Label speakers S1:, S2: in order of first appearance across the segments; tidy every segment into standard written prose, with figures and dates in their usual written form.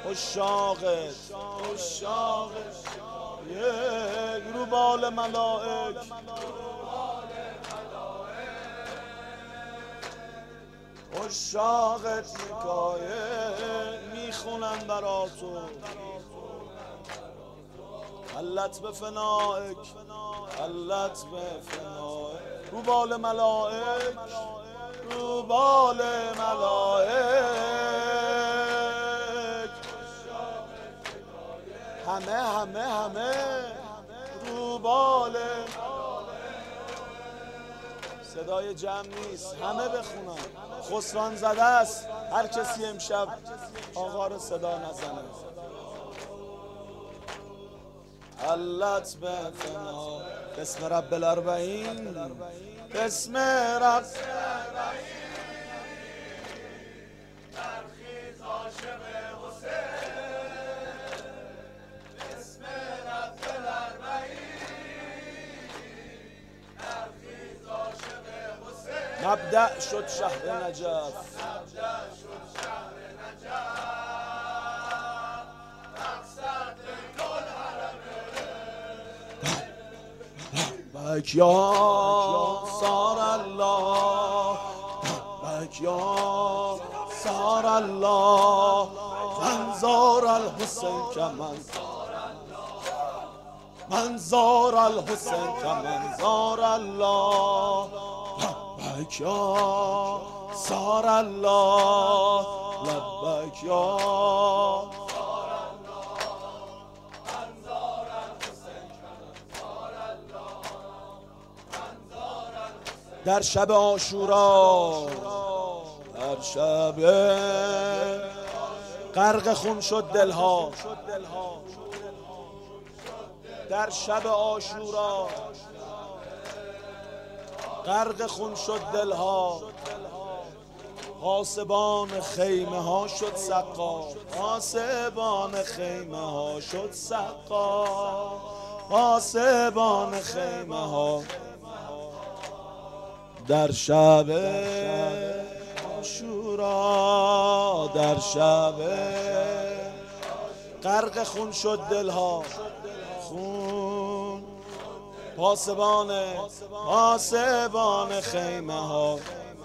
S1: عشاقت یک رو بال ملائک عشاقت میکایل میخونن برا تو علت به فنائک علت به فنائک رو بال ملائک رو بال ملائک همه رو بال صدای جمع نیست همه بخونن خسران زده است هر کسی امشب آقا رو صدا نزنه علت به فنا بسم رب الاربعین بسم رب
S2: ترخیص عاشق حسین بسم رب الاربعین ترخیص عاشق حسین
S1: مبدأ شد شهر نجف بک یا سار الله بک یا سار الله من زار الحسین کمن من زار الحسین کمن زار الله لبک یا سار الله لبک یا در شب عاشورا در شب غرق خون شد دلها در شب عاشورا غرق خون شد دلها حاسبان خیمه ها شد سقا حاسبان خیمه ها شد سقا حاسبان خیمه ها در شب عاشورا در شب غرق خون شد دلها خون پاسبان خیمه ها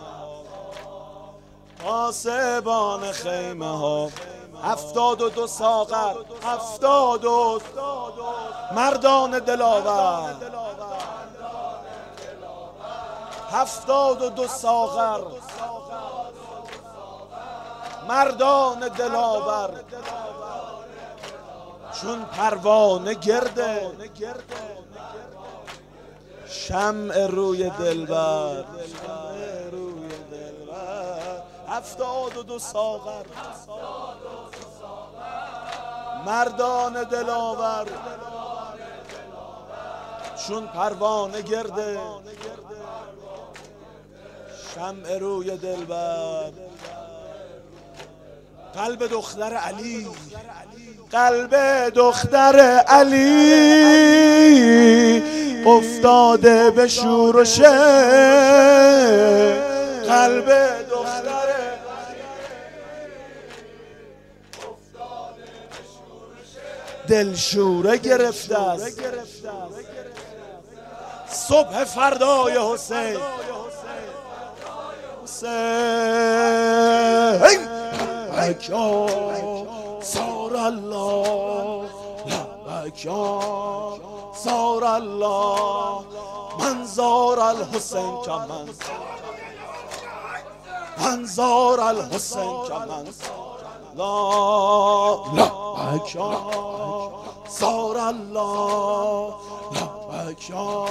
S1: پاسبان خیمه ها 72 ساغر 72 مردان دلاور 72 ساغر مردان دلاور چون پروانه گرده شمع روی دلبر 72 ساغر مردان دلاور چون پروانه گرده شمع روی دلبر قلب دختر علی قلب دختر علی افتاده به شور و شر قلب دختر دلشوره گرفته است صبح فردای حسین لبک یا سار الله لبک یا سار الله من زار الحسین کمن من زار الحسین کمن لبک یا سار الله لبک یا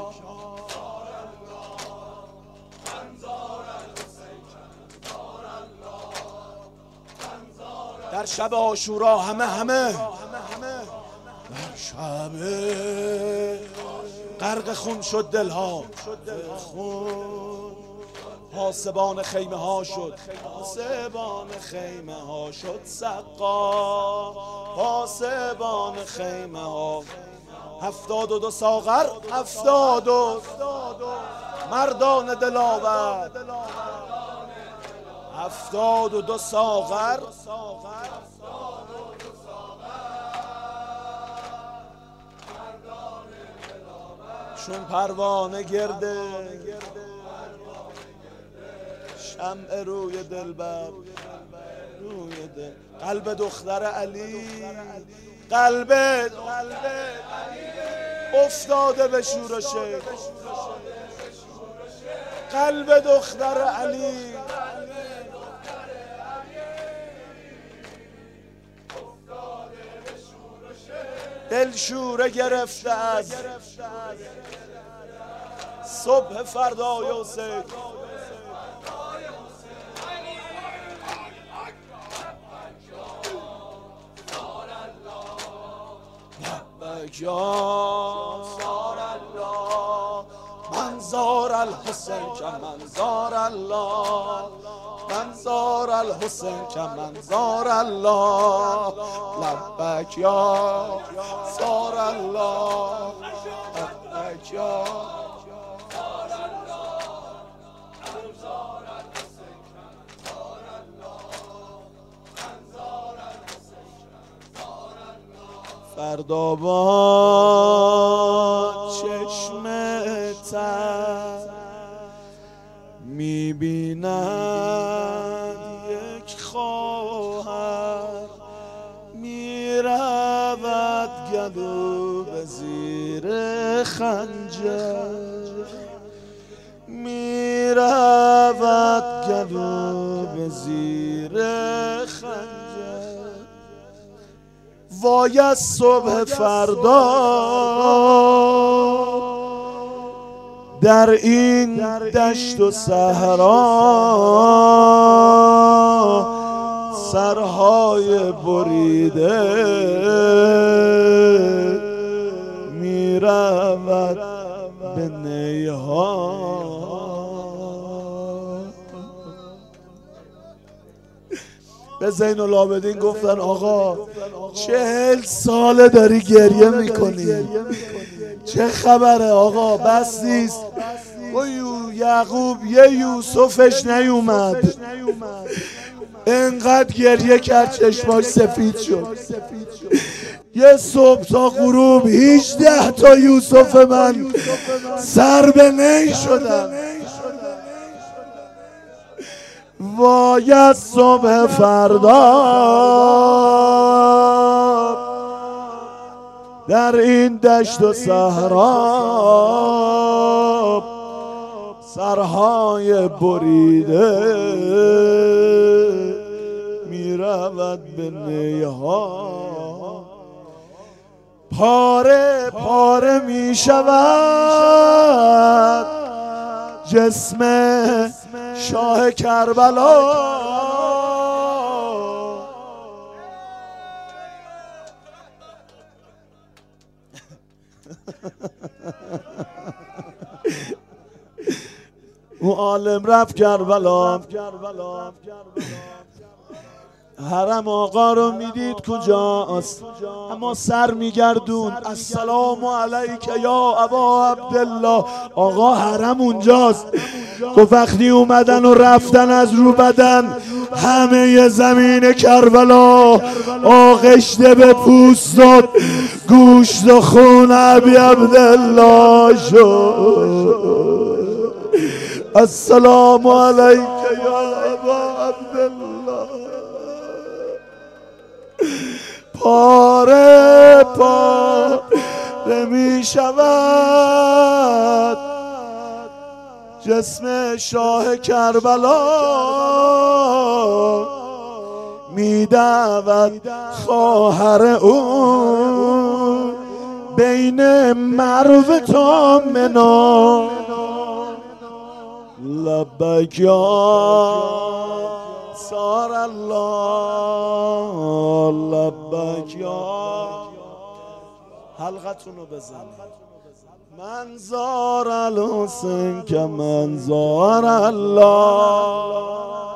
S1: در شب عاشورا همه در شب غرق خون شد دلها خون حاسبان خیمه ها شد حاسبان خیمه ها شد سقا حاسبان خیمه ها 72 ساغر 72 مردان دلاور 72 ساغر چون پروانه گرده شمع روی دلبر روی دل. قلب دختر علی قلب افتاده به شورش قلب دختر علی دل شوره گرفته از صبح فردای حسین. یا زار الله من زار الحسین که من زار الله من زار الحسین که من زار الله لبک یا زار الله لبک یا فردا با چشم تر میبیند یک خواهر میرود گلو به زیر خنجر میرود گلو به زیر خنجر. وای از صبح فردا در این دشت و صحرا سرهای بریده میرود به نیها. به زین العابدین گفتن آقا 40 ساله داری گریه میکنی، چه خبره آقا؟ بس نیست. و یعقوب یه یوسفش نیومد، انقدر گریه کرد چشماش سفید شد. یه صبح تا غروب 18 تا یوسف من سر به نی شدن. وای از صبح فردا در این دشت و صحرا سرهای بریده میرود به نیها. پاره پاره میشود جسم شاه کربلا. او عالم رفت کربلا، حرم آقا رو میدید کجاست، اما سر میگردون السلام علیک یا ابا عبدالله. آقا حرم اونجاست. گفت وقتی اومدن و رفتن از رو بدن همه زمین کربلا آغشته به پوست و گوشت و خون ابی عبدالله شد. السلام علیک یا ابا عبدالله. پاره پاره می شود جسم شاه کربلا. می دود خواهر او بین مرو تا منا. لبک یا زار الله لبک یا. حلقتونو بزنید. من زار الحسین که من زار الله.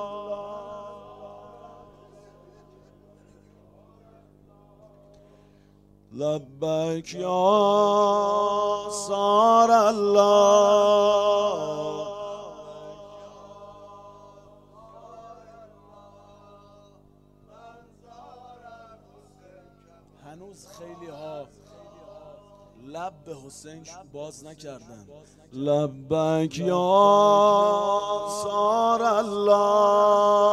S1: لبک یا زار الله. هنوز خیلی ها لب به حسین باز نکردن. لبک یا انصار الله